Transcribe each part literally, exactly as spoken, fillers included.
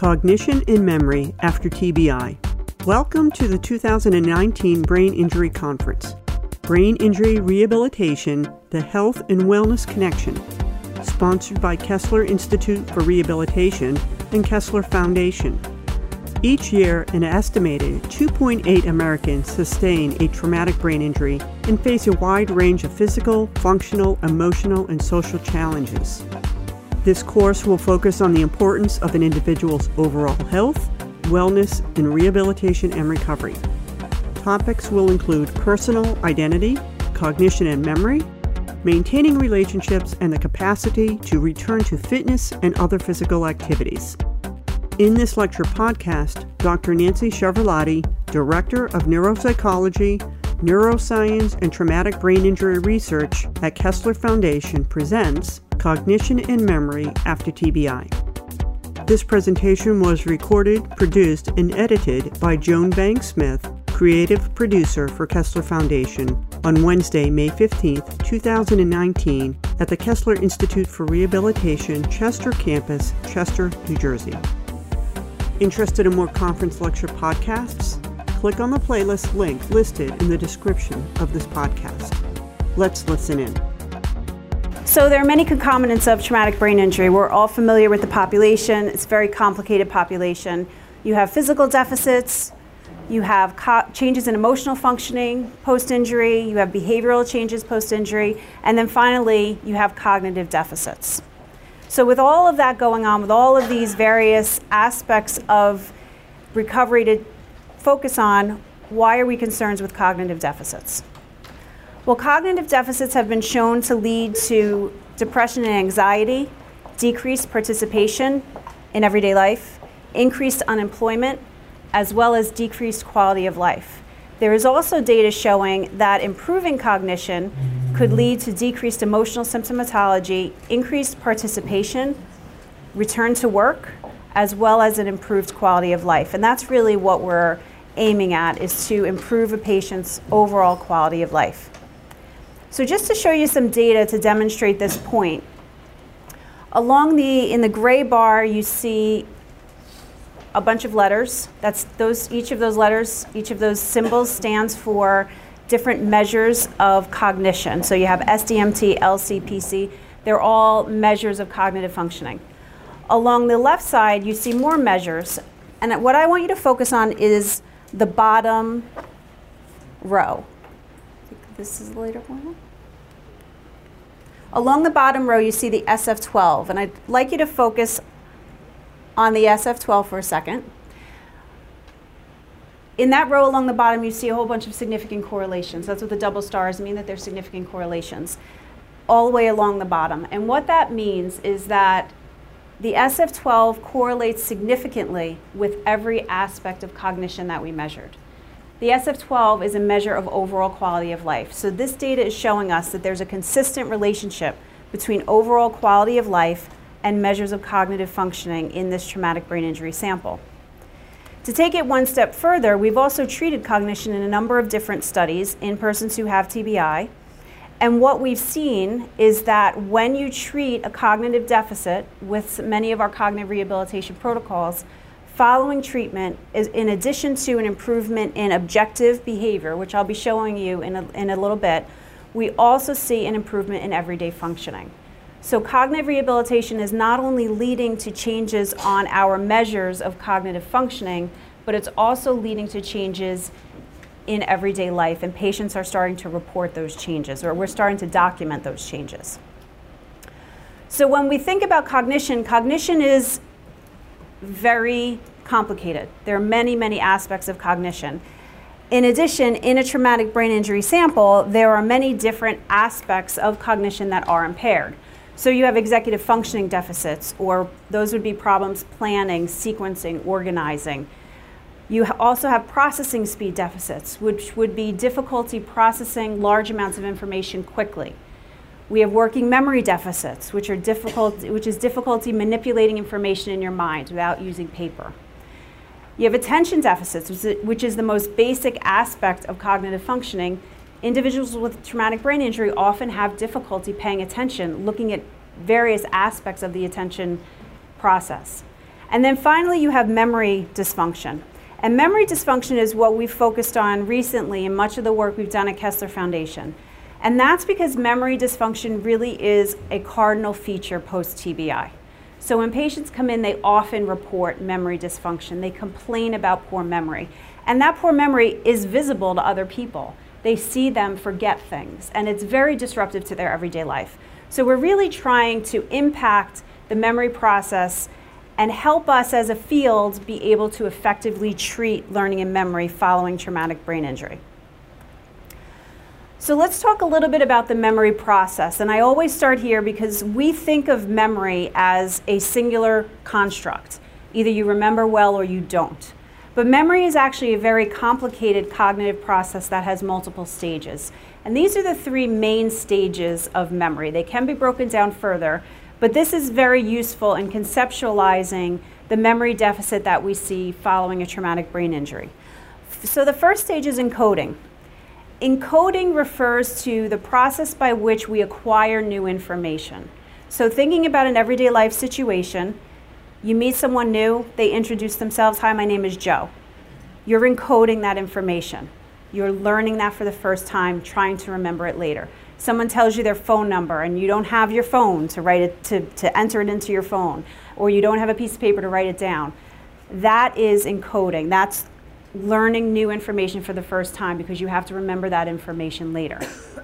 Cognition and Memory After T B I. Welcome to the two thousand nineteen Brain Injury Conference. Brain Injury Rehabilitation, the Health and Wellness Connection. Sponsored by Kessler Institute for Rehabilitation and Kessler Foundation. Each year, an estimated two point eight Americans sustain a traumatic brain injury and face a wide range of physical, functional, emotional, and social challenges. This course will focus on the importance of an individual's overall health, wellness, and rehabilitation and recovery. Topics will include personal identity, cognition and memory, maintaining relationships, and the capacity to return to fitness and other physical activities. In this lecture podcast, Doctor Nancy Chiavarlotti, Director of Neuropsychology, Neuroscience, and Traumatic Brain Injury Research at Kessler Foundation, presents Cognition and Memory After T B I. This presentation was recorded, produced, and edited by Joan Banks Smith, Creative Producer for Kessler Foundation, on Wednesday, May fifteenth, two thousand nineteen, at the Kessler Institute for Rehabilitation, Chester Campus, Chester, New Jersey. Interested in more conference lecture podcasts? Click on the playlist link listed in the description of this podcast. Let's listen in. So there are many concomitants of traumatic brain injury. We're all familiar with the population. It's a very complicated population. You have physical deficits, you have co- changes in emotional functioning post-injury, you have behavioral changes post-injury, and then finally you have cognitive deficits. So with all of that going on, with all of these various aspects of recovery to focus on, why are we concerned with cognitive deficits? Well, cognitive deficits have been shown to lead to depression and anxiety, decreased participation in everyday life, increased unemployment, as well as decreased quality of life. There is also data showing that improving cognition could lead to decreased emotional symptomatology, increased participation, return to work, as well as an improved quality of life. And that's really what we're aiming at, is to improve a patient's overall quality of life. So just to show you some data to demonstrate this point, along the, in the gray bar, you see a bunch of letters. That's those, each of those letters, each of those symbols stands for different measures of cognition. So you have S D M T, L C, P C. They're all measures of cognitive functioning. Along the left side, you see more measures. And what I want you to focus on is the bottom row. I think this is the later one. Along the bottom row, you see the S F twelve. And I'd like you to focus on the S F twelve for a second. In that row along the bottom, you see a whole bunch of significant correlations. That's what the double stars mean, that they're significant correlations all the way along the bottom. And what that means is that the S F twelve correlates significantly with every aspect of cognition that we measured. The S F twelve is a measure of overall quality of life. So this data is showing us that there's a consistent relationship between overall quality of life and measures of cognitive functioning in this traumatic brain injury sample. To take it one step further, we've also treated cognition in a number of different studies in persons who have T B I. And what we've seen is that when you treat a cognitive deficit with many of our cognitive rehabilitation protocols, following treatment is, in addition to an improvement in objective behavior, which I'll be showing you in a, in a little bit, we also see an improvement in everyday functioning. So cognitive rehabilitation is not only leading to changes on our measures of cognitive functioning, but it's also leading to changes in everyday life, and patients are starting to report those changes, or we're starting to document those changes. So when we think about cognition, cognition is very complicated. There are many, many aspects of cognition. In addition, in a traumatic brain injury sample, there are many different aspects of cognition that are impaired. So you have executive functioning deficits, or those would be problems planning, sequencing, organizing. You also have processing speed deficits, which would be difficulty processing large amounts of information quickly. We have working memory deficits, which are difficult, which is difficulty manipulating information in your mind without using paper. You have attention deficits, which is the most basic aspect of cognitive functioning. Individuals with traumatic brain injury often have difficulty paying attention, looking at various aspects of the attention process. And then finally, you have memory dysfunction. And memory dysfunction is what we've focused on recently in much of the work we've done at Kessler Foundation. And that's because memory dysfunction really is a cardinal feature post-T B I. So when patients come in, they often report memory dysfunction. They complain about poor memory. And that poor memory is visible to other people. They see them forget things, and it's very disruptive to their everyday life. So we're really trying to impact the memory process and help us as a field be able to effectively treat learning and memory following traumatic brain injury. So let's talk a little bit about the memory process. And I always start here because we think of memory as a singular construct. Either you remember well or you don't. But memory is actually a very complicated cognitive process that has multiple stages. And these are the three main stages of memory. They can be broken down further, but this is very useful in conceptualizing the memory deficit that we see following a traumatic brain injury. So the first stage is encoding. Encoding refers to the process by which we acquire new information. So thinking about an everyday life situation, you meet someone new, they introduce themselves, hi, my name is Joe. You're encoding that information. You're learning that for the first time, trying to remember it later. Someone tells you their phone number and you don't have your phone to write it, to, to enter it into your phone, or you don't have a piece of paper to write it down. That is encoding. That's learning new information for the first time because you have to remember that information later.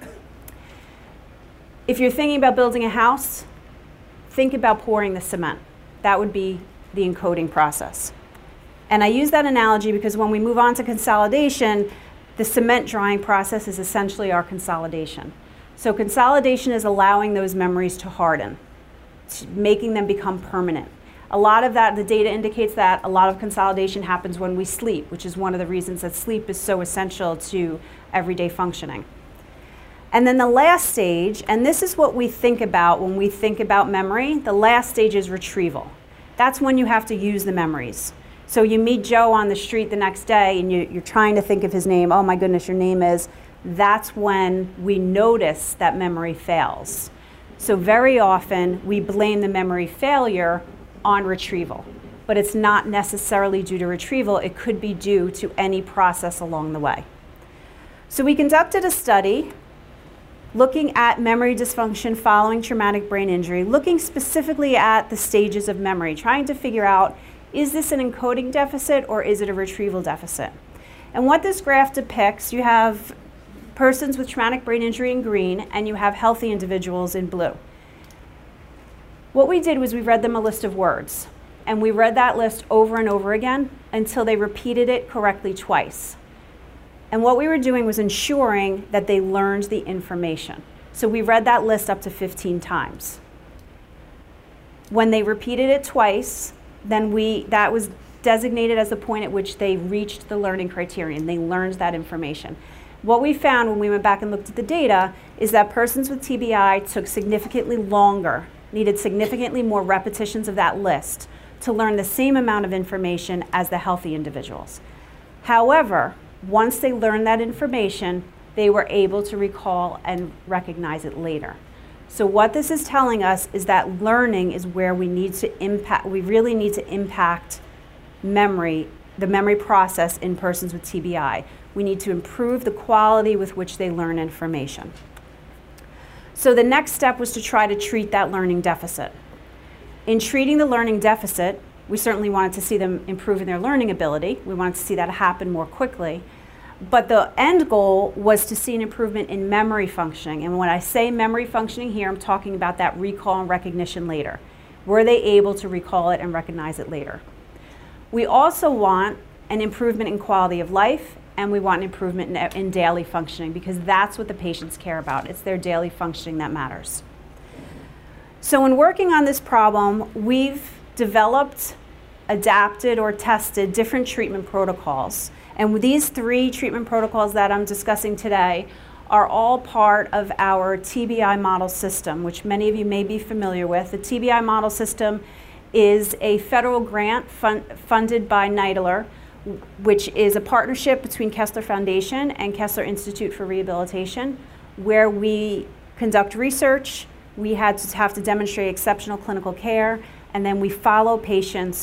If you're thinking about building a house, think about pouring the cement. That would be the encoding process. And I use that analogy because when we move on to consolidation, the cement drying process is essentially our consolidation. So consolidation is allowing those memories to harden, making them become permanent. A lot of that, the data indicates that a lot of consolidation happens when we sleep, which is one of the reasons that sleep is so essential to everyday functioning. And then the last stage, and this is what we think about when we think about memory, the last stage is retrieval. That's when you have to use the memories. So you meet Joe on the street the next day and you, you're trying to think of his name. Oh my goodness, your name is. That's when we notice that memory fails. So very often we blame the memory failure on retrieval, but it's not necessarily due to retrieval. It could be due to any process along the way. So we conducted a study looking at memory dysfunction following traumatic brain injury, looking specifically at the stages of memory, trying to figure out, is this an encoding deficit or is it a retrieval deficit? And what this graph depicts, you have persons with traumatic brain injury in green and you have healthy individuals in blue. What we did was we read them a list of words, and we read that list over and over again until they repeated it correctly twice. And what we were doing was ensuring that they learned the information. So we read that list up to fifteen times. When they repeated it twice, then we that was designated as the point at which they reached the learning criterion. They learned that information. What we found when we went back and looked at the data is that persons with T B I took significantly longer, needed significantly more repetitions of that list to learn the same amount of information as the healthy individuals. However, once they learned that information, they were able to recall and recognize it later. So what this is telling us is that learning is where we need to impact, we really need to impact memory, the memory process in persons with T B I. We need to improve the quality with which they learn information. So the next step was to try to treat that learning deficit. In treating the learning deficit, we certainly wanted to see them improve in their learning ability. We wanted to see that happen more quickly. But the end goal was to see an improvement in memory functioning. And when I say memory functioning here, I'm talking about that recall and recognition later. Were they able to recall it and recognize it later? We also want an improvement in quality of life, and we want an improvement in, in daily functioning, because that's what the patients care about. It's their daily functioning that matters. So in working on this problem, we've developed, adapted, or tested different treatment protocols. And these three treatment protocols that I'm discussing today are all part of our T B I model system, which many of you may be familiar with. The T B I model system is a federal grant fun funded by NIDALER, which is a partnership between Kessler Foundation and Kessler Institute for Rehabilitation, where we conduct research, we had to have to demonstrate exceptional clinical care, and then we follow patients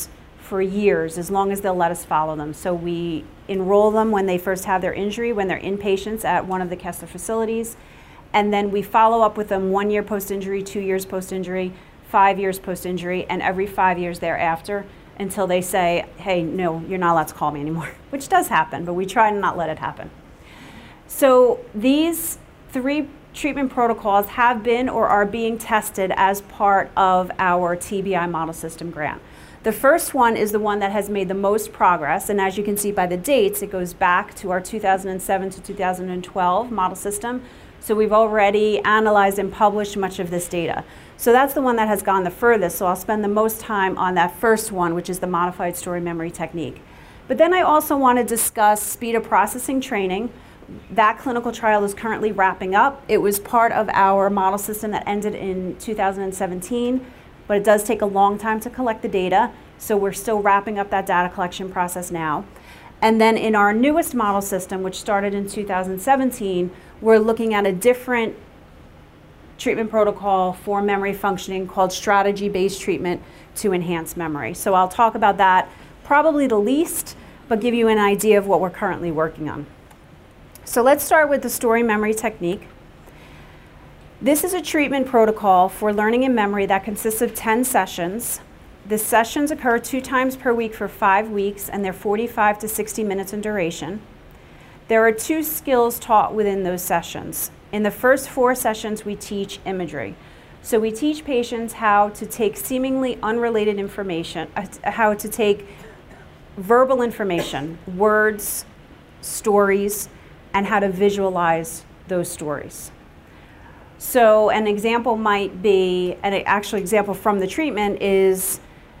for years, as long as they'll let us follow them. So we enroll them when they first have their injury, when they're inpatients at one of the Kessler facilities, and then we follow up with them one year post-injury, two years post-injury, five years post-injury, and every five years thereafter until they say, hey, no, you're not allowed to call me anymore, which does happen, but we try to not let it happen. So these three treatment protocols have been or are being tested as part of our T B I model system grant. The first one is the one that has made the most progress, and as you can see by the dates, it goes back to our two thousand seven to two thousand twelve model system. So we've already analyzed and published much of this data. So that's the one that has gone the furthest, so I'll spend the most time on that first one, which is the modified story memory technique. But then I also want to discuss speed of processing training. That clinical trial is currently wrapping up. It was part of our model system that ended in two thousand seventeen, but it does take a long time to collect the data, so we're still wrapping up that data collection process now. And then in our newest model system, which started in two thousand seventeen, we're looking at a different treatment protocol for memory functioning called strategy-based treatment to enhance memory. So I'll talk about that probably the least, but give you an idea of what we're currently working on. So let's start with the story memory technique. This is a treatment protocol for learning and memory that consists of ten sessions. The sessions occur two times per week for five weeks, and they're forty-five to sixty minutes in duration. There are two skills taught within those sessions. In the first four sessions, we teach imagery. So we teach patients how to take seemingly unrelated information, uh, how to take verbal information, words, stories, and how to visualize those stories. So an example might be, an actual example from the treatment is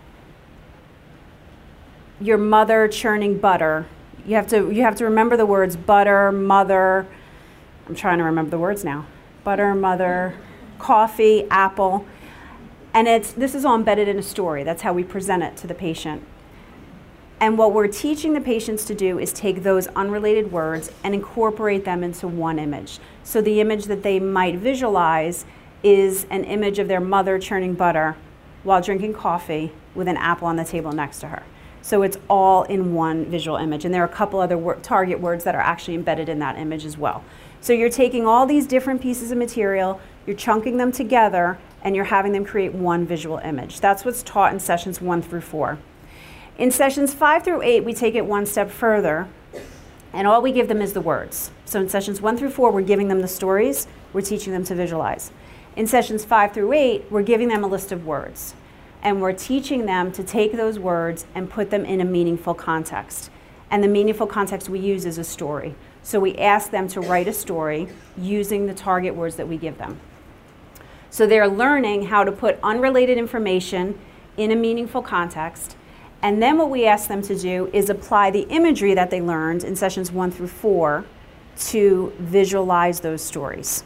your mother churning butter. You have to, you have to remember the words butter, mother, I'm trying to remember the words now. Butter, mother, coffee, apple. And it's, this is all embedded in a story. That's how we present it to the patient. And what we're teaching the patients to do is take those unrelated words and incorporate them into one image. So the image that they might visualize is an image of their mother churning butter while drinking coffee with an apple on the table next to her. So it's all in one visual image. And there are a couple other wor- target words that are actually embedded in that image as well. So you're taking all these different pieces of material, you're chunking them together, and you're having them create one visual image. That's what's taught in sessions one through four. In sessions five through eight, we take it one step further, and all we give them is the words. So in sessions one through four, we're giving them the stories, we're teaching them to visualize. In sessions five through eight, we're giving them a list of words, and we're teaching them to take those words and put them in a meaningful context. And the meaningful context we use is a story. So we ask them to write a story using the target words that we give them. So they're learning how to put unrelated information in a meaningful context. And then what we ask them to do is apply the imagery that they learned in sessions one through four to visualize those stories.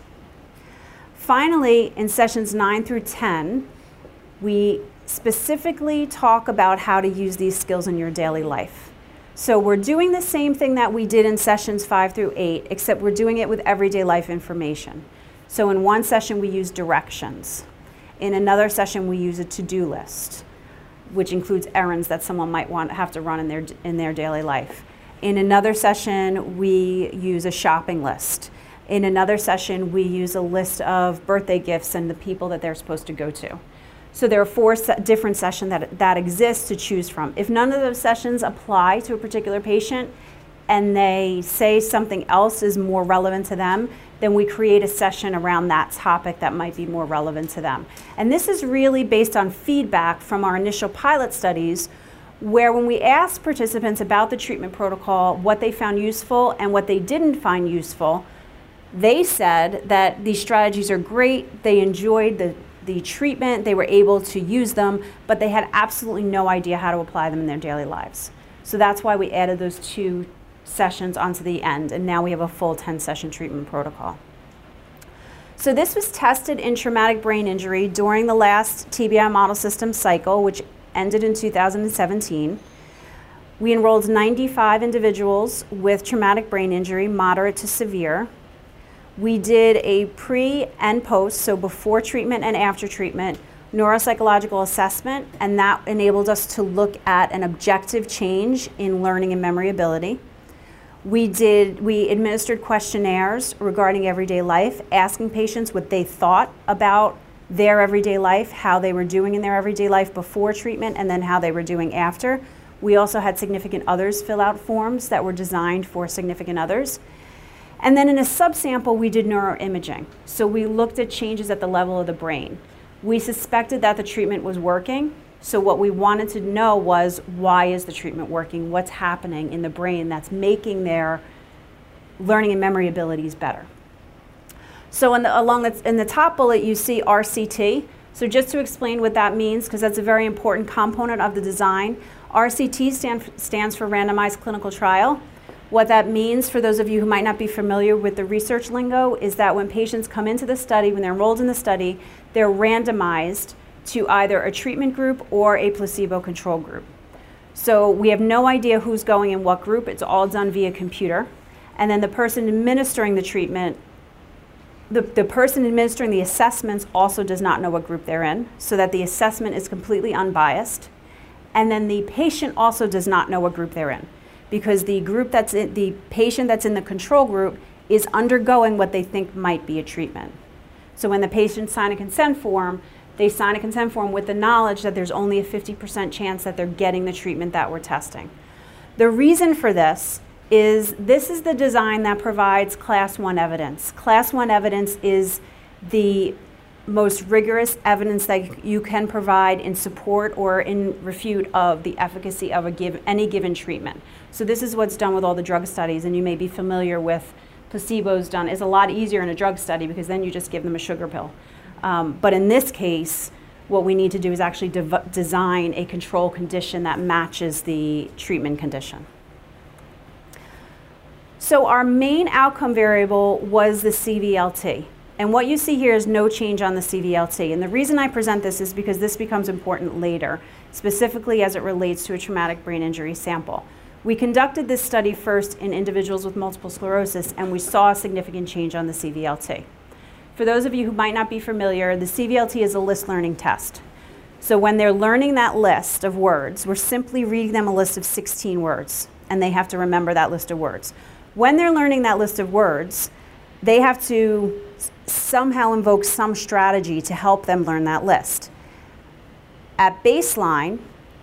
Finally, in sessions nine through ten, we specifically talk about how to use these skills in your daily life. So we're doing the same thing that we did in sessions five through eight, except we're doing it with everyday life information. So in one session, we use directions. In another session, we use a to-do list, which includes errands that someone might want have to run in their in their daily life. In another session, we use a shopping list. In another session, we use a list of birthday gifts and the people that they're supposed to go to. So there are four se- different sessions that, that exist to choose from. If none of those sessions apply to a particular patient and they say something else is more relevant to them, then we create a session around that topic that might be more relevant to them. And this is really based on feedback from our initial pilot studies, where when we asked participants about the treatment protocol, what they found useful and what they didn't find useful, they said that these strategies are great, they enjoyed the, the treatment, they were able to use them, but they had absolutely no idea how to apply them in their daily lives. So that's why we added those two sessions onto the end, and now we have a full ten session treatment protocol. So this was tested in traumatic brain injury during the last T B I model system cycle, which ended in two thousand seventeen. We enrolled ninety-five individuals with traumatic brain injury, moderate to severe. We did a pre and post, so before treatment and after treatment, neuropsychological assessment, and that enabled us to look at an objective change in learning and memory ability. We did, we administered questionnaires regarding everyday life, asking patients what they thought about their everyday life, how they were doing in their everyday life before treatment, and then how they were doing after. We also had significant others fill out forms that were designed for significant others. And then in a subsample, we did neuroimaging. So we looked at changes at the level of the brain. We suspected that the treatment was working. So what we wanted to know was, why is the treatment working? What's happening in the brain that's making their learning and memory abilities better? So in the, along the, in the top bullet, you see R C T. So just to explain what that means, because that's a very important component of the design, R C T stand, stands for Randomized Clinical Trial. What that means, for those of you who might not be familiar with the research lingo, is that when patients come into the study, when they're enrolled in the study, they're randomized to either a treatment group or a placebo control group. So we have no idea who's going in what group. It's all done via computer. And then the person administering the treatment, the, the person administering the assessments also does not know what group they're in, so that the assessment is completely unbiased. And then the patient also does not know what group they're in, because the group that's in, the patient that's in the control group is undergoing what they think might be a treatment. So when the patients sign a consent form, they sign a consent form with the knowledge that there's only a fifty percent chance that they're getting the treatment that we're testing. The reason for this is this is the design that provides class one evidence. Class one evidence is the most rigorous evidence that you can provide in support or in refute of the efficacy of a give, any given treatment. So this is what's done with all the drug studies, and you may be familiar with placebos done. It's a lot easier in a drug study because then you just give them a sugar pill. Um, but in this case, what we need to do is actually de- design a control condition that matches the treatment condition. So our main outcome variable was the C V L T. And what you see here is no change on the C V L T. And the reason I present this is because this becomes important later, specifically as it relates to a traumatic brain injury sample. We conducted this study first in individuals with multiple sclerosis, and we saw a significant change on the C V L T. For those of you who might not be familiar, the C V L T is a list learning test. So when they're learning that list of words, we're simply reading them a list of sixteen words, and they have to remember that list of words. When they're learning that list of words, they have to somehow invoke some strategy to help them learn that list. At baseline,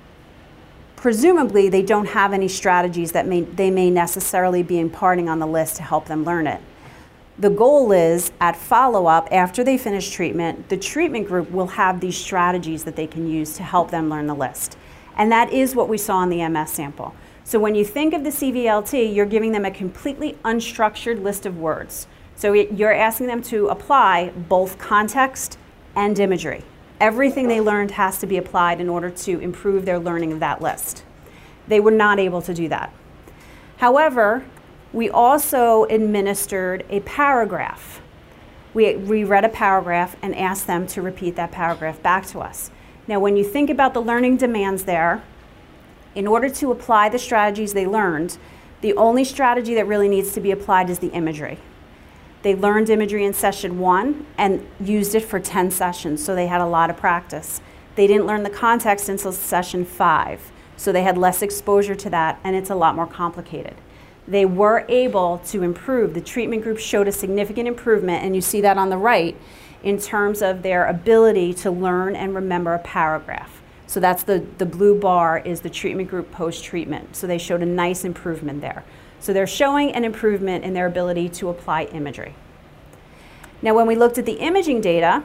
presumably they don't have any strategies that may, they may necessarily be imparting on the list to help them learn it. The goal is, at follow-up, after they finish treatment, the treatment group will have these strategies that they can use to help them learn the list. And that is what we saw in the M S sample. So when you think of the C V L T, you're giving them a completely unstructured list of words. So you're asking them to apply both context and imagery. Everything they learned has to be applied in order to improve their learning of that list. They were not able to do that. However, we also administered a paragraph. We, we read a paragraph and asked them to repeat that paragraph back to us. Now, when you think about the learning demands there, in order to apply the strategies they learned, the only strategy that really needs to be applied is the imagery. They learned imagery in session one and used it for ten sessions, so they had a lot of practice. They didn't learn the context until session five, so they had less exposure to that, and it's a lot more complicated. They were able to improve. The treatment group showed a significant improvement, and you see that on the right, in terms of their ability to learn and remember a paragraph. So that's the, the blue bar is the treatment group post-treatment. So they showed a nice improvement there. So they're showing an improvement in their ability to apply imagery. Now, when we looked at the imaging data,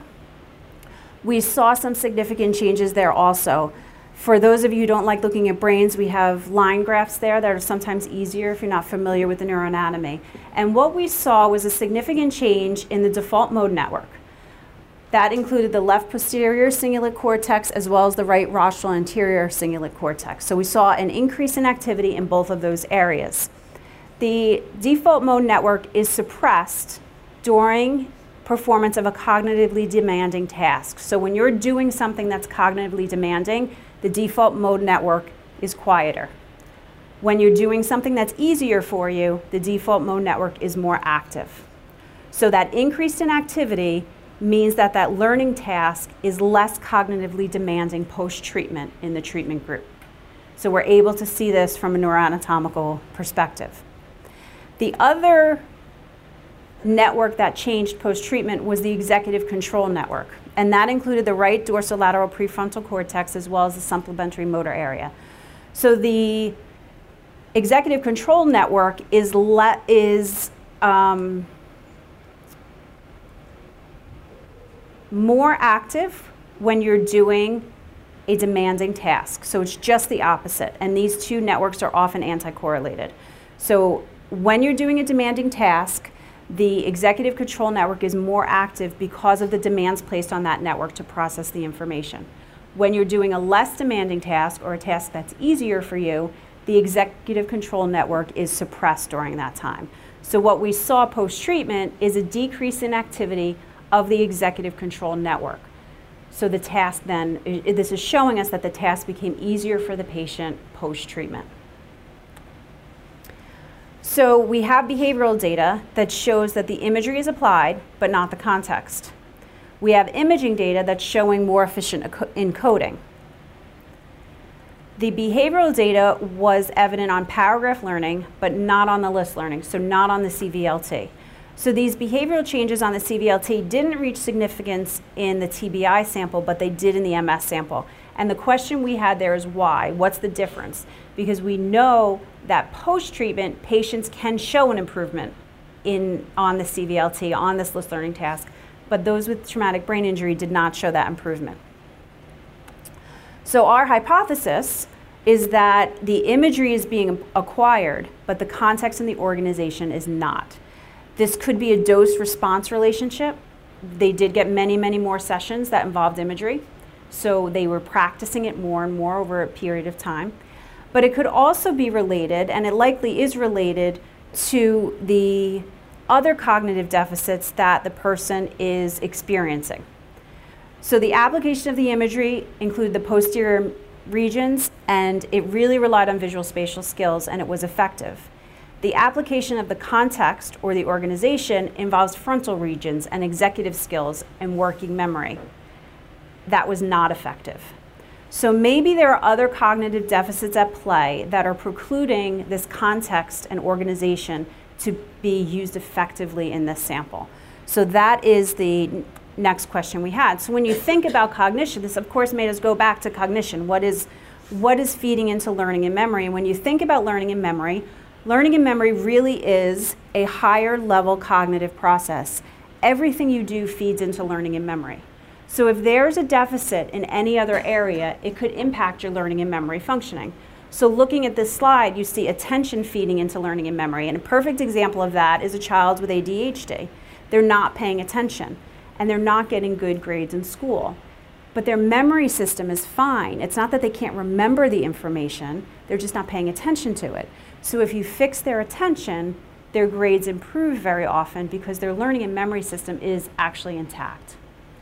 we saw some significant changes there also. For those of you who don't like looking at brains, we have line graphs there that are sometimes easier if you're not familiar with the neuroanatomy. And what we saw was a significant change in the default mode network. That included the left posterior cingulate cortex as well as the right rostral anterior cingulate cortex. So we saw an increase in activity in both of those areas. The default mode network is suppressed during performance of a cognitively demanding task. So when you're doing something that's cognitively demanding, the default mode network is quieter. When you're doing something that's easier for you, the default mode network is more active. So that increase in activity means that that learning task is less cognitively demanding post-treatment in the treatment group. So we're able to see this from a neuroanatomical perspective. The other network that changed post-treatment was the executive control network, and that included the right dorsolateral prefrontal cortex as well as the supplementary motor area. So the executive control network is, le is um, more active when you're doing a demanding task. So it's just the opposite, and these two networks are often anti-correlated. So when you're doing a demanding task, the executive control network is more active because of the demands placed on that network to process the information. When you're doing a less demanding task or a task that's easier for you, the executive control network is suppressed during that time. So what we saw post-treatment is a decrease in activity of the executive control network. So the task then, this is showing us that the task became easier for the patient post-treatment. So we have behavioral data that shows that the imagery is applied, but not the context. We have imaging data that's showing more efficient encoding. The behavioral data was evident on paragraph learning, but not on the list learning, so not on the C V L T. So these behavioral changes on the C V L T didn't reach significance in the T B I sample, but they did in the M S sample. And the question we had there is why? What's the difference? Because we know that post-treatment, patients can show an improvement in, on the C V L T, on this list learning task, but those with traumatic brain injury did not show that improvement. So our hypothesis is that the imagery is being acquired, but the context and the organization is not. This could be a dose-response relationship. They did get many, many more sessions that involved imagery, so they were practicing it more and more over a period of time. But it could also be related, and it likely is related, to the other cognitive deficits that the person is experiencing. So the application of the imagery included the posterior regions, and it really relied on visual spatial skills, and it was effective. The application of the context or the organization involves frontal regions and executive skills and working memory. That was not effective. So maybe there are other cognitive deficits at play that are precluding this context and organization to be used effectively in this sample. So that is the next question we had. So when you think about cognition, this of course made us go back to cognition. What is, what is feeding into learning and memory? And when you think about learning and memory, learning and memory really is a higher level cognitive process. Everything you do feeds into learning and memory. So if there's a deficit in any other area, it could impact your learning and memory functioning. So looking at this slide, you see attention feeding into learning and memory. And a perfect example of that is a child with A D H D. They're not paying attention, and they're not getting good grades in school. But their memory system is fine. It's not that they can't remember the information, they're just not paying attention to it. So if you fix their attention, their grades improve very often because their learning and memory system is actually intact.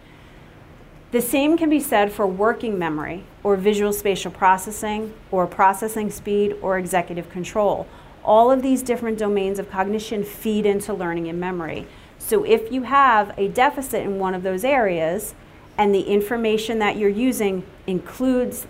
The same can be said for working memory, or visual spatial processing, or processing speed, or executive control. All of these different domains of cognition feed into learning and memory. So if you have a deficit in one of those areas, and the information that you're using includes,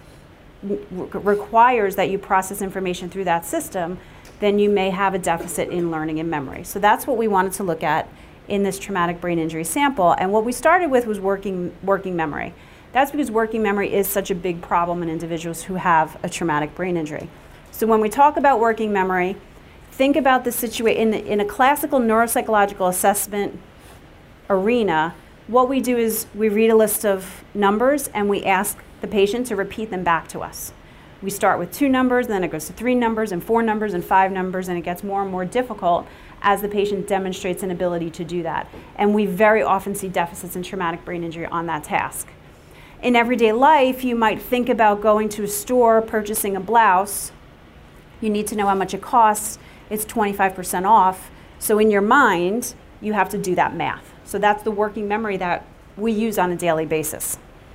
requires that you process information through that system, then you may have a deficit in learning and memory. So that's what we wanted to look at in this traumatic brain injury sample. And what we started with was working, working memory. That's because working memory is such a big problem in individuals who have a traumatic brain injury. So when we talk about working memory, think about the situation in, in a classical neuropsychological assessment arena. What we do is we read a list of numbers and we ask the patient to repeat them back to us. We start with two numbers, and then it goes to three numbers and four numbers and five numbers, and it gets more and more difficult as the patient demonstrates an ability to do that. And we very often see deficits in traumatic brain injury on that task. In everyday life, you might think about going to a store, purchasing a blouse. You need to know how much it costs. It's twenty-five percent off. So in your mind, you have to do that math. So that's the working memory that we use on a daily basis.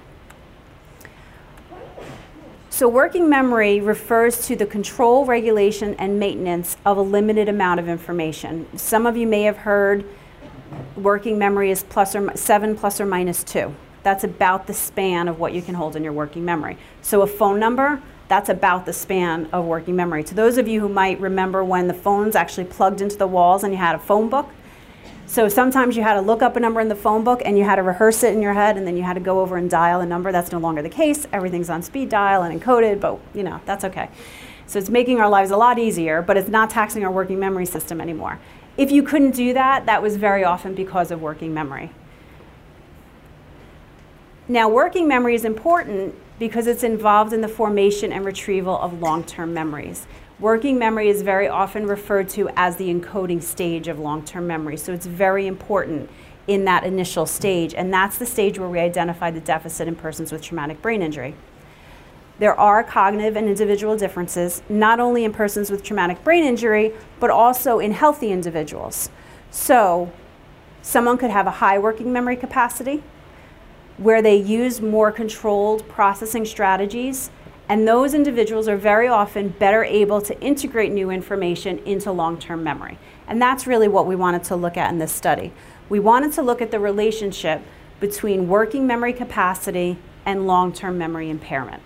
So working memory refers to the control, regulation, and maintenance of a limited amount of information. Some of you may have heard working memory is plus or seven plus or minus two. That's about the span of what you can hold in your working memory. So a phone number, that's about the span of working memory. To those of you who might remember when the phones actually plugged into the walls and you had a phone book, so sometimes you had to look up a number in the phone book and you had to rehearse it in your head and then you had to go over and dial a number. That's no longer the case. Everything's on speed dial and encoded, but you know, that's okay. So it's making our lives a lot easier, but it's not taxing our working memory system anymore. If you couldn't do that, that was very often because of working memory. Now, working memory is important because it's involved in the formation and retrieval of long-term memories. Working memory is very often referred to as the encoding stage of long-term memory, so it's very important in that initial stage, and that's the stage where we identify the deficit in persons with traumatic brain injury. There are cognitive and individual differences, not only in persons with traumatic brain injury, but also in healthy individuals. So, someone could have a high working memory capacity, where they use more controlled processing strategies, and those individuals are very often better able to integrate new information into long-term memory. And that's really what we wanted to look at in this study. We wanted to look at the relationship between working memory capacity and long-term memory impairment.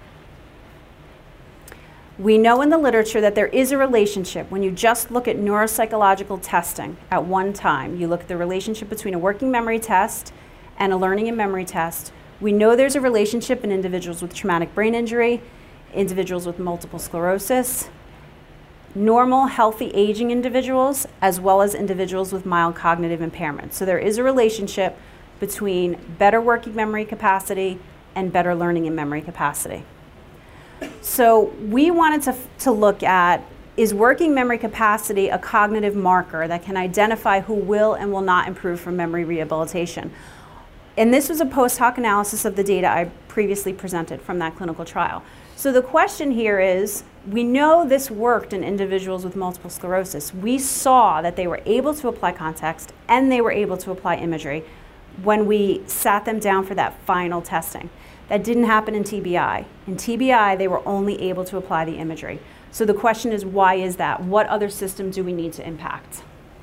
We know in the literature that there is a relationship when you just look at neuropsychological testing at one time. You look at the relationship between a working memory test and a learning and memory test. We know there's a relationship in individuals with traumatic brain injury, individuals with multiple sclerosis, normal, healthy aging individuals, as well as individuals with mild cognitive impairment. So there is a relationship between better working memory capacity and better learning and memory capacity. So we wanted to, to look at, is working memory capacity a cognitive marker that can identify who will and will not improve from memory rehabilitation? And this was a post hoc analysis of the data I previously presented from that clinical trial. So the question here is, we know this worked in individuals with multiple sclerosis. We saw that they were able to apply context and they were able to apply imagery when we sat them down for that final testing. That didn't happen in T B I. In T B I, they were only able to apply the imagery. So the question is, why is that? What other system do we need to impact?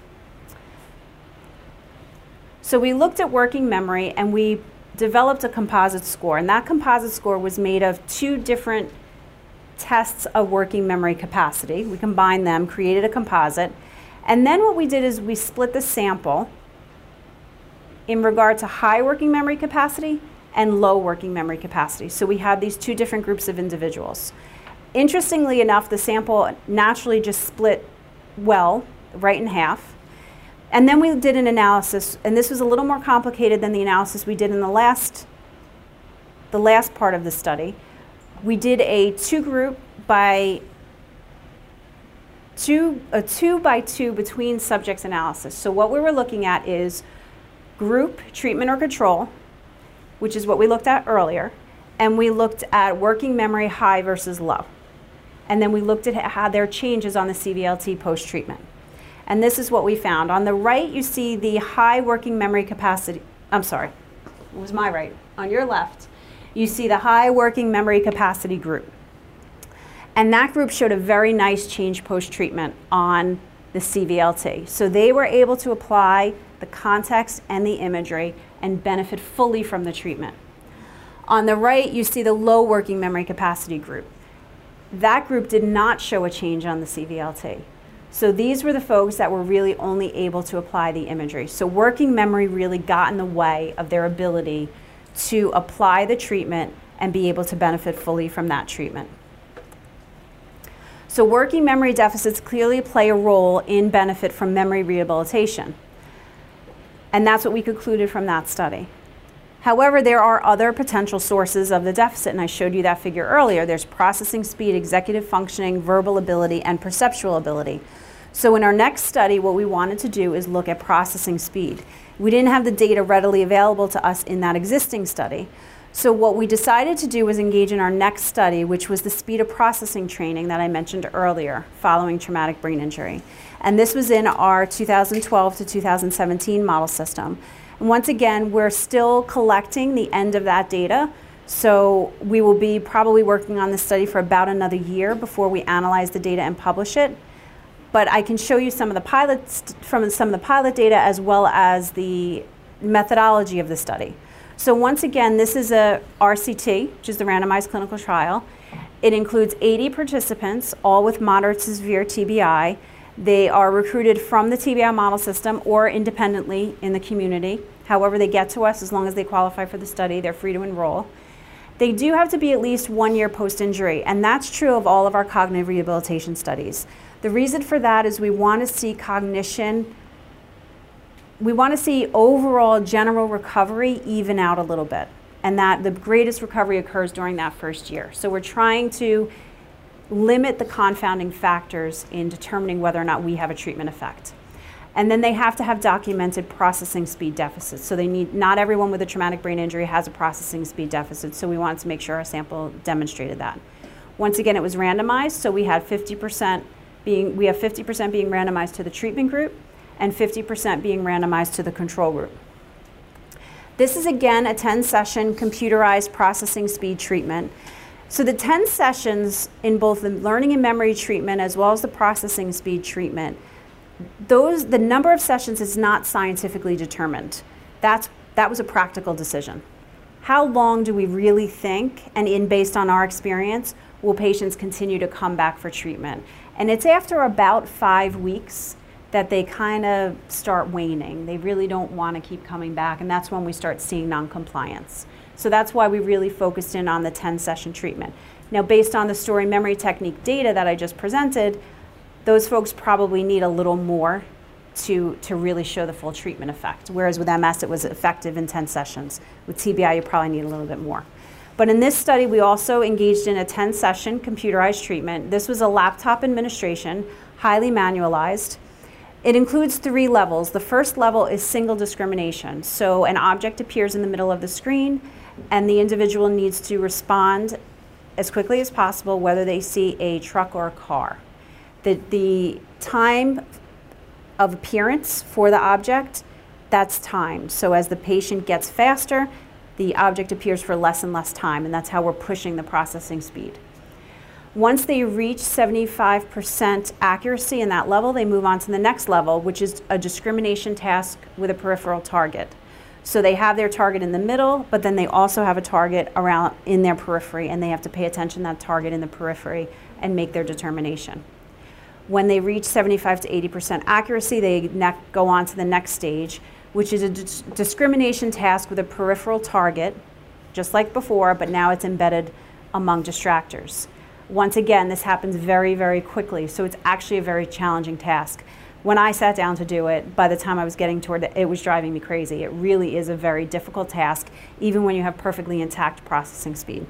So we looked at working memory and we developed a composite score, and that composite score was made of two different tests of working memory capacity. We combined them, created a composite, and then what we did is we split the sample in regard to high working memory capacity and low working memory capacity. So we had these two different groups of individuals. Interestingly enough, the sample naturally just split well, right in half. And then we did an analysis, and this was a little more complicated than the analysis we did in the last, the last part of the study. We did a two group by two, a two by two between subjects analysis. So what we were looking at is group treatment or control, which is what we looked at earlier, and we looked at working memory high versus low. And then we looked at how their changes on the C V L T post-treatment. And this is what we found. On the right, you see the high working memory capacity. I'm sorry, it was my right. On your left, you see the high working memory capacity group. And that group showed a very nice change post-treatment on the C V L T. So they were able to apply the context and the imagery and benefit fully from the treatment. On the right, you see the low working memory capacity group. That group did not show a change on the C V L T. So these were the folks that were really only able to apply the imagery. So working memory really got in the way of their ability to apply the treatment and be able to benefit fully from that treatment. So working memory deficits clearly play a role in benefit from memory rehabilitation. And that's what we concluded from that study. However, there are other potential sources of the deficit, and I showed you that figure earlier. There's processing speed, executive functioning, verbal ability, and perceptual ability. So in our next study, what we wanted to do is look at processing speed. We didn't have the data readily available to us in that existing study. So what we decided to do was engage in our next study, which was the speed of processing training that I mentioned earlier following traumatic brain injury. And this was in our two thousand twelve to two thousand seventeen model system. And once again, we're still collecting the end of that data. So we will be probably working on this study for about another year before we analyze the data and publish it. but I can show you some of the pilots from some of the pilot data as well as the methodology of the study. So once again, this is a R C T, which is the randomized clinical trial. It includes eighty participants, all with moderate to severe T B I. They are recruited from the T B I model system or independently in the community. However they get to us, as long as they qualify for the study, they're free to enroll. They do have to be at least one year post-injury, and that's true of all of our cognitive rehabilitation studies. The reason for that is we want to see cognition, we want to see overall general recovery even out a little bit, and that the greatest recovery occurs during that first year. So we're trying to limit the confounding factors in determining whether or not we have a treatment effect. And then they have to have documented processing speed deficits. So they need, not everyone with a traumatic brain injury has a processing speed deficit, so we wanted to make sure our sample demonstrated that. Once again, it was randomized, so we had fifty percent being, we have fifty percent being randomized to the treatment group and fifty percent being randomized to the control group. This is again a ten session computerized processing speed treatment. So the ten sessions in both the learning and memory treatment as well as the processing speed treatment, those, the number of sessions is not scientifically determined. That's, that was a practical decision. How long do we really think, and in based on our experience, will patients continue to come back for treatment? And it's after about five weeks that they kind of start waning. They really don't want to keep coming back, and that's when we start seeing noncompliance. So that's why we really focused in on the ten session treatment. Now, based on the story memory technique data that I just presented, those folks probably need a little more to, to really show the full treatment effect. Whereas with M S, it was effective in ten sessions. With T B I, you probably need a little bit more. But in this study, we also engaged in a ten session computerized treatment. This was a laptop administration, highly manualized. It includes three levels. The first level is single discrimination. So an object appears in the middle of the screen, and the individual needs to respond as quickly as possible whether they see a truck or a car. The, the time of appearance for the object, that's timed. So as the patient gets faster, the object appears for less and less time, and that's how we're pushing the processing speed. Once they reach seventy-five percent accuracy in that level, they move on to the next level, which is a discrimination task with a peripheral target. So they have their target in the middle, but then they also have a target around in their periphery, and they have to pay attention to that target in the periphery and make their determination. When they reach seventy-five to eighty percent accuracy, they ne- go on to the next stage, which is a dis- discrimination task with a peripheral target, just like before, but now it's embedded among distractors. Once again, this happens very, very quickly, so it's actually a very challenging task. When I sat down to do it, by the time I was getting toward it, it was driving me crazy. It really is a very difficult task, even when you have perfectly intact processing speed.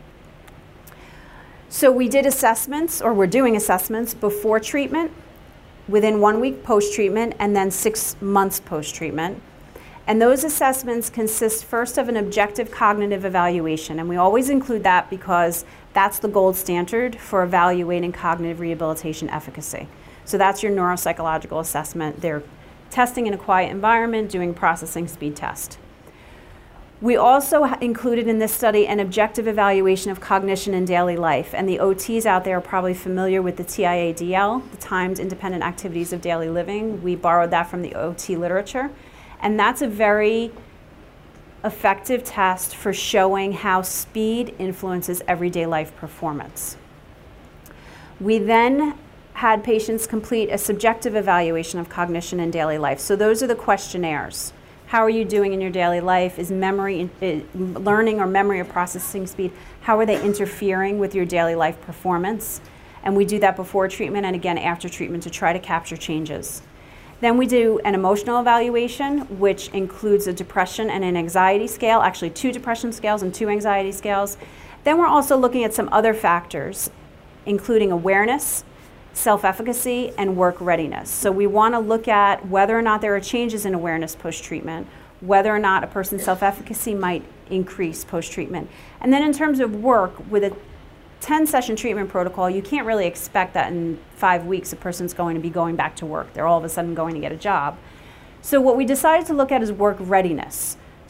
So we did assessments, or we're doing assessments before treatment, within one week post-treatment, and then six months post-treatment. And those assessments consist first of an objective cognitive evaluation, and we always include that because that's the gold standard for evaluating cognitive rehabilitation efficacy. So that's your neuropsychological assessment. They're testing in a quiet environment, doing processing speed test. We also included in this study an objective evaluation of cognition in daily life, and the O Ts out there are probably familiar with the T I A D L, the Timed Independent Activities of Daily Living. We borrowed that from the O T literature, and that's a very effective test for showing how speed influences everyday life performance. We then had patients complete a subjective evaluation of cognition in daily life. So those are the questionnaires. How are you doing in your daily life? Is memory, uh, learning or memory or processing speed, how are they interfering with your daily life performance? And we do that before treatment and again after treatment to try to capture changes. Then we do an emotional evaluation, which includes a depression and an anxiety scale, actually two depression scales and two anxiety scales. Then we're also looking at some other factors, including awareness, self-efficacy, and work readiness. So we want to look at whether or not there are changes in awareness post-treatment, whether or not a person's self-efficacy might increase post-treatment. And then in terms of work, with a ten session treatment protocol, you can't really expect that in five weeks a person's going to be going back to work. They're all of a sudden going to get a job. So what we decided to look at is work readiness.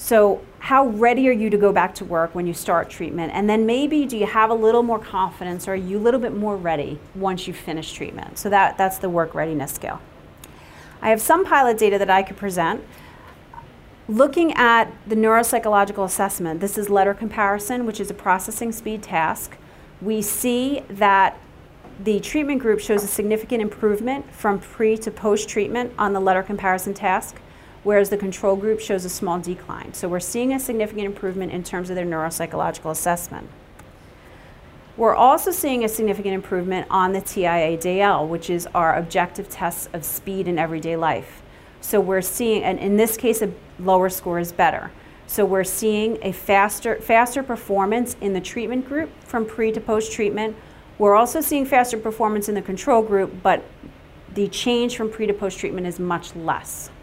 So how ready are you to go back to work when you start treatment? And then maybe do you have a little more confidence, or are you a little bit more ready once you finish treatment? So that, that's the work readiness scale. I have some pilot data that I could present. Looking at the neuropsychological assessment, this is letter comparison, which is a processing speed task. We see that the treatment group shows a significant improvement from pre to post-treatment on the letter comparison task, whereas the control group shows a small decline. So we're seeing a significant improvement in terms of their neuropsychological assessment. We're also seeing a significant improvement on the T I A D L, which is our objective tests of speed in everyday life. So we're seeing, and in this case, a lower score is better. So we're seeing a faster, faster performance in the treatment group from pre to post-treatment. We're also seeing faster performance in the control group, but the change from pre to post-treatment is much less.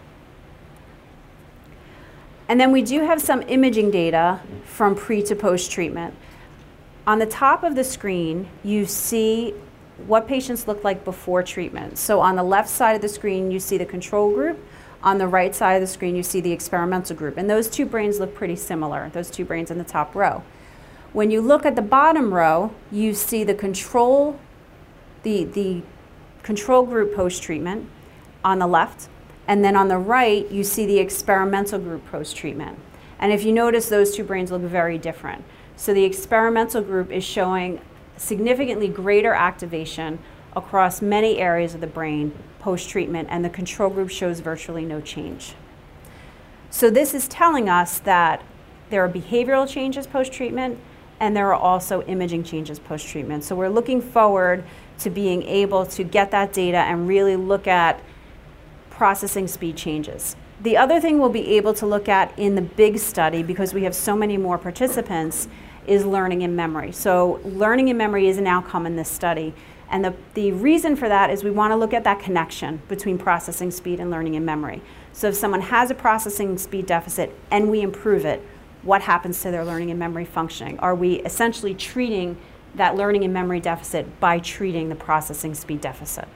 And then we do have some imaging data from pre to post-treatment. On the top of the screen, you see what patients look like before treatment. So on the left side of the screen, you see the control group. On the right side of the screen, you see the experimental group. And those two brains look pretty similar, those two brains in the top row. When you look at the bottom row, you see the control, the, the control group post-treatment on the left. And then on the right, you see the experimental group post-treatment. And if you notice, those two brains look very different. So the experimental group is showing significantly greater activation across many areas of the brain post-treatment, and the control group shows virtually no change. So this is telling us that there are behavioral changes post-treatment, and there are also imaging changes post-treatment. So we're looking forward to being able to get that data and really look at processing speed changes. The other thing we'll be able to look at in the big study, because we have so many more participants, is learning and memory. So learning and memory is an outcome in this study. And the, the reason for that is we want to look at that connection between processing speed and learning and memory. So if someone has a processing speed deficit and we improve it, what happens to their learning and memory functioning? Are we essentially treating that learning and memory deficit by treating the processing speed deficit?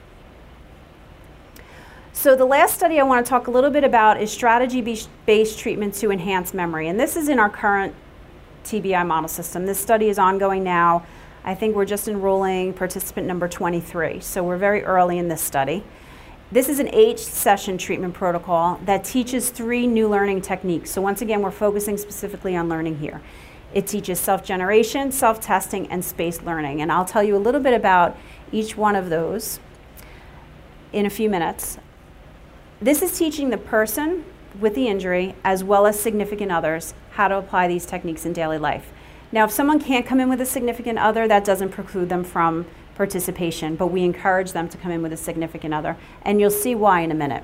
So the last study I want to talk a little bit about is strategy-based treatment to enhance memory. And this is in our current T B I model system. This study is ongoing now. I think we're just enrolling participant number twenty-three, so we're very early in this study. This is an eight-session treatment protocol that teaches three new learning techniques. So once again, we're focusing specifically on learning here. It teaches self-generation, self-testing, and spaced learning. And I'll tell you a little bit about each one of those in a few minutes. This is teaching the person with the injury, as well as significant others, how to apply these techniques in daily life. Now, if someone can't come in with a significant other, that doesn't preclude them from participation, but we encourage them to come in with a significant other, and you'll see why in a minute.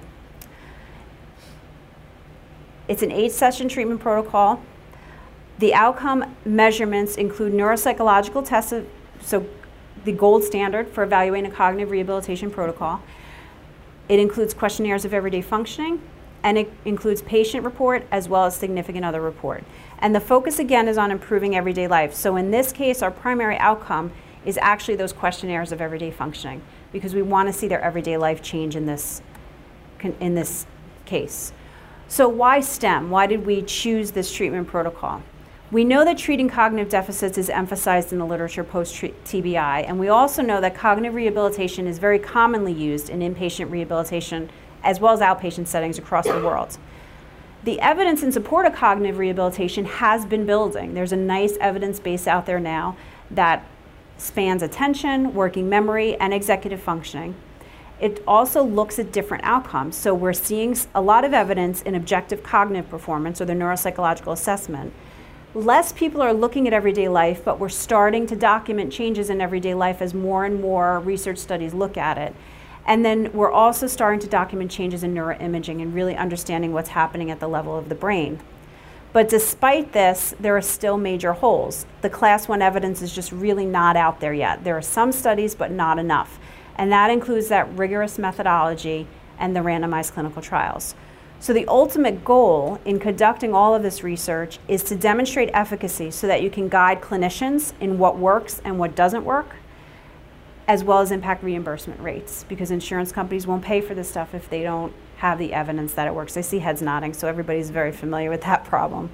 It's an eight-session treatment protocol. The outcome measurements include neuropsychological tests, of, so the gold standard for evaluating a cognitive rehabilitation protocol. It includes questionnaires of everyday functioning, and it includes patient report as well as significant other report. And the focus again is on improving everyday life. So in this case, our primary outcome is actually those questionnaires of everyday functioning, because we want to see their everyday life change in this, in this case. So why STEM? Why did we choose this treatment protocol? We know that treating cognitive deficits is emphasized in the literature post-T B I, and we also know that cognitive rehabilitation is very commonly used in inpatient rehabilitation as well as outpatient settings across the world. The evidence in support of cognitive rehabilitation has been building. There's a nice evidence base out there now that spans attention, working memory, and executive functioning. It also looks at different outcomes. So we're seeing a lot of evidence in objective cognitive performance, or the neuropsychological assessment. Less people are looking at everyday life, but we're starting to document changes in everyday life as more and more research studies look at it. And then we're also starting to document changes in neuroimaging and really understanding what's happening at the level of the brain. But despite this, there are still major holes. The class one evidence is just really not out there yet. There are some studies, but not enough. And that includes that rigorous methodology and the randomized clinical trials. So the ultimate goal in conducting all of this research is to demonstrate efficacy so that you can guide clinicians in what works and what doesn't work, as well as impact reimbursement rates, because insurance companies won't pay for this stuff if they don't have the evidence that it works. I see heads nodding, so everybody's very familiar with that problem.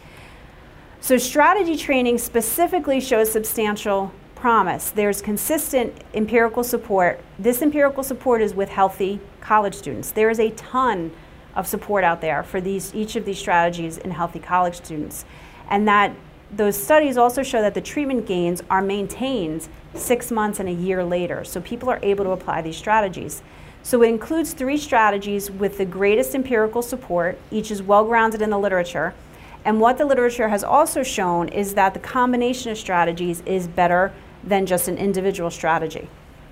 So strategy training specifically shows substantial promise. There's consistent empirical support. This empirical support is with healthy college students. There is a ton of support out there for these, each of these strategies in healthy college students. And that those studies also show that the treatment gains are maintained six months and a year later. So people are able to apply these strategies. So it includes three strategies with the greatest empirical support. Each is well grounded in the literature. And what the literature has also shown is that the combination of strategies is better than just an individual strategy.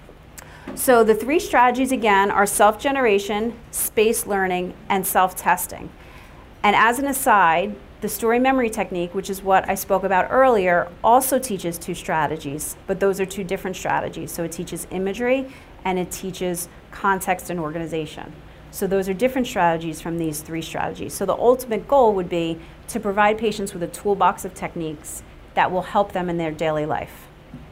So the three strategies again are self-generation, spaced learning, and self-testing. And as an aside, the story memory technique, which is what I spoke about earlier, also teaches two strategies, but those are two different strategies. So it teaches imagery and it teaches context and organization. So those are different strategies from these three strategies. So the ultimate goal would be to provide patients with a toolbox of techniques that will help them in their daily life.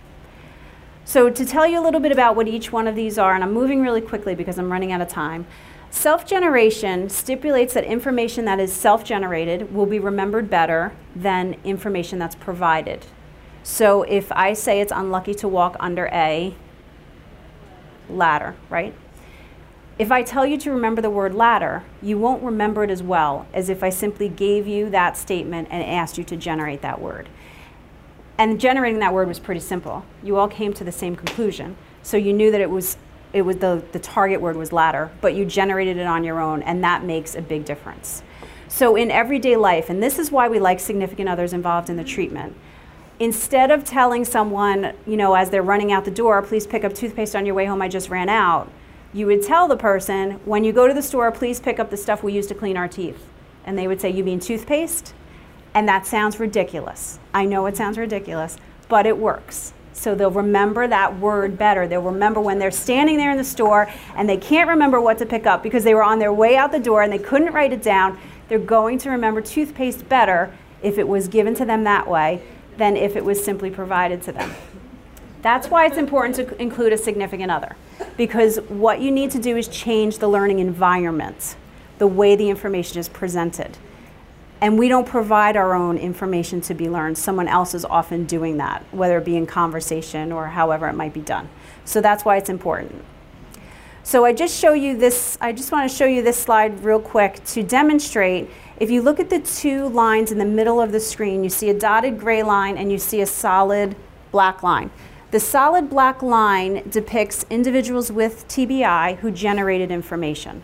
So to tell you a little bit about what each one of these are, and I'm moving really quickly because I'm running out of time, self-generation stipulates that information that is self-generated will be remembered better than information that's provided. So if I say it's unlucky to walk under a ladder, right? If I tell you to remember the word ladder, you won't remember it as well as if I simply gave you that statement and asked you to generate that word. And generating that word was pretty simple. You all came to the same conclusion. So you knew that it was, it was the, the target word was ladder, but you generated it on your own, and that makes a big difference. So in everyday life, and this is why we like significant others involved in the treatment, instead of telling someone, you know, as they're running out the door, please pick up toothpaste on your way home, I just ran out, you would tell the person, when you go to the store, please pick up the stuff we use to clean our teeth. And they would say, you mean toothpaste? And that sounds ridiculous. I know it sounds ridiculous, but it works. So they'll remember that word better. They'll remember when they're standing there in the store and they can't remember what to pick up because they were on their way out the door and they couldn't write it down. They're going to remember toothpaste better if it was given to them that way than if it was simply provided to them. That's why it's important to include a significant other, because what you need to do is change the learning environment, the way the information is presented. And we don't provide our own information to be learned. Someone else is often doing that, whether it be in conversation or however it might be done. So that's why it's important. So I just show you this, I just want to show you this slide real quick to demonstrate. If you look at the two lines in the middle of the screen, you see a dotted gray line and you see a solid black line. The solid black line depicts individuals with T B I who generated information.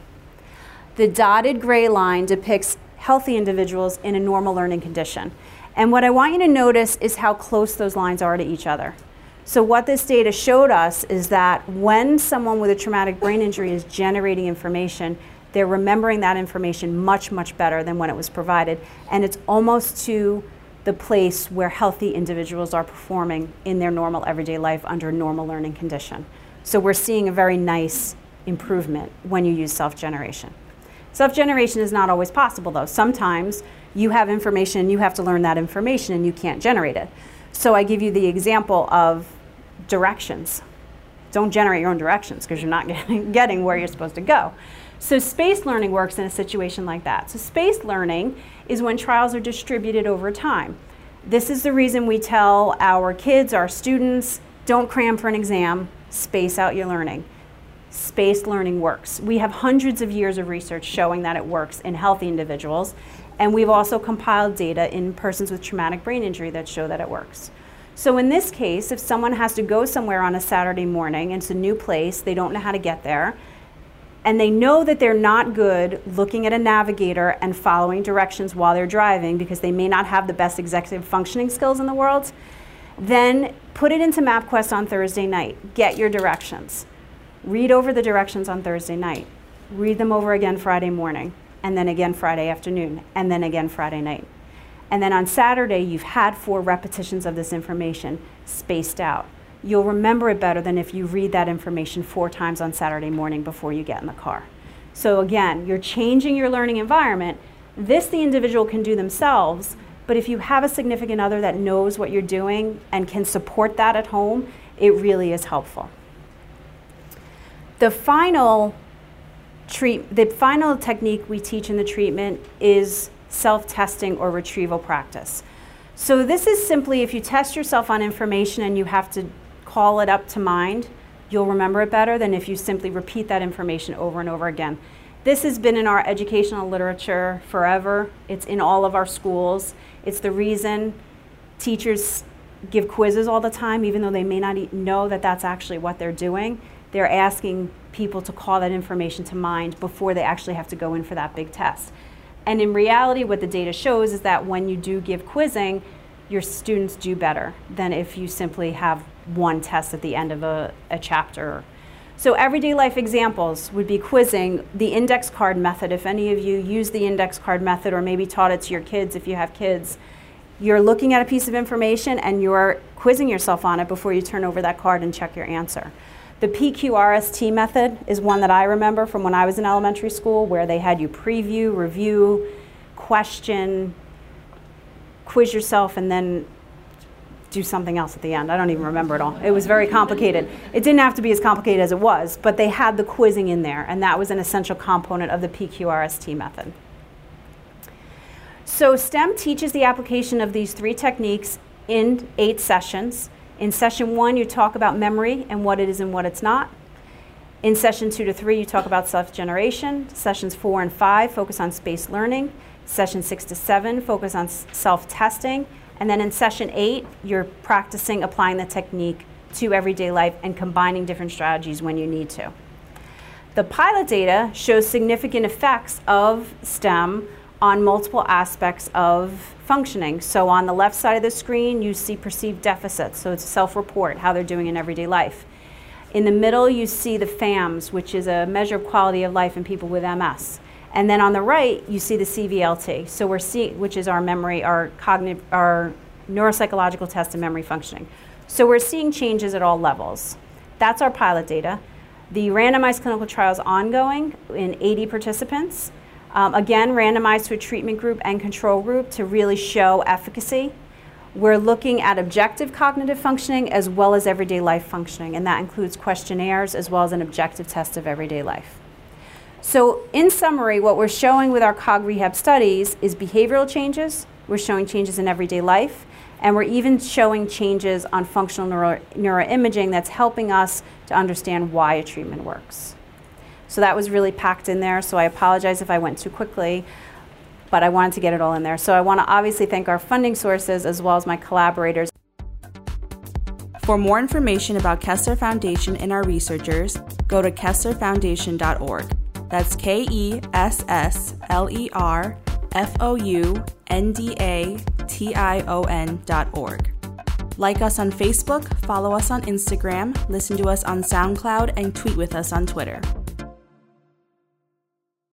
The dotted gray line depicts healthy individuals in a normal learning condition. And what I want you to notice is how close those lines are to each other. So what this data showed us is that when someone with a traumatic brain injury is generating information, they're remembering that information much, much better than when it was provided. And it's almost to the place where healthy individuals are performing in their normal everyday life under a normal learning condition. So we're seeing a very nice improvement when you use self-generation. Self-generation is not always possible though. Sometimes you have information and you have to learn that information and you can't generate it. So I give you the example of directions. Don't generate your own directions because you're not getting, getting where you're supposed to go. So spaced learning works in a situation like that. So spaced learning is when trials are distributed over time. This is the reason we tell our kids, our students, don't cram for an exam, space out your learning. Spaced learning works. We have hundreds of years of research showing that it works in healthy individuals, and we've also compiled data in persons with traumatic brain injury that show that it works. So in this case, if someone has to go somewhere on a Saturday morning, and it's a new place, they don't know how to get there, and they know that they're not good looking at a navigator and following directions while they're driving because they may not have the best executive functioning skills in the world, then put it into MapQuest on Thursday night. Get your directions. Read over the directions on Thursday night. Read them over again Friday morning, and then again Friday afternoon, and then again Friday night. And then on Saturday, you've had four repetitions of this information spaced out. You'll remember it better than if you read that information four times on Saturday morning before you get in the car. So again, you're changing your learning environment. This the individual can do themselves, but if you have a significant other that knows what you're doing and can support that at home, it really is helpful. The final treat, the final technique we teach in the treatment is self-testing or retrieval practice. So this is simply if you test yourself on information and you have to call it up to mind, you'll remember it better than if you simply repeat that information over and over again. This has been in our educational literature forever. It's in all of our schools. It's the reason teachers give quizzes all the time, even though they may not know that that's actually what they're doing. They're asking people to call that information to mind before they actually have to go in for that big test. And in reality, what the data shows is that when you do give quizzing, your students do better than if you simply have one test at the end of a, a chapter. So everyday life examples would be quizzing, the index card method. If any of you use the index card method or maybe taught it to your kids if you have kids, you're looking at a piece of information and you're quizzing yourself on it before you turn over that card and check your answer. The P Q R S T method is one that I remember from when I was in elementary school, where they had you preview, review, question, quiz yourself, and then do something else at the end. I don't even remember it all. It was very complicated. It didn't have to be as complicated as it was, but they had the quizzing in there, and that was an essential component of the P Q R S T method. So STEM teaches the application of these three techniques in eight sessions. In session one, you talk about memory and what it is and what it's not. In session two to three, you talk about self-generation. Sessions four and five focus on spaced learning. Session six to seven focus on self-testing. And then in session eight, you're practicing applying the technique to everyday life and combining different strategies when you need to. The pilot data shows significant effects of STEM on multiple aspects of functioning. So on the left side of the screen, you see perceived deficits. So it's self-report, how they're doing in everyday life. In the middle, you see the FAMS, which is a measure of quality of life in people with M S. And then on the right, you see the C V L T, so we're seeing, which is our memory, our cognitive, our neuropsychological test of memory functioning. So we're seeing changes at all levels. That's our pilot data. The randomized clinical trial is ongoing in eighty participants. Um, again, randomized to a treatment group and control group to really show efficacy. We're looking at objective cognitive functioning as well as everyday life functioning, and that includes questionnaires as well as an objective test of everyday life. So in summary, what we're showing with our cog rehab studies is behavioral changes, we're showing changes in everyday life, and we're even showing changes on functional neuro neuroimaging that's helping us to understand why a treatment works. So that was really packed in there, so I apologize if I went too quickly, but I wanted to get it all in there. So I want to obviously thank our funding sources as well as my collaborators. For more information about Kessler Foundation and our researchers, go to kessler foundation dot org. That's K E S S L E R F O U N D A T I O N dot org. Like us on Facebook, follow us on Instagram, listen to us on SoundCloud, and tweet with us on Twitter.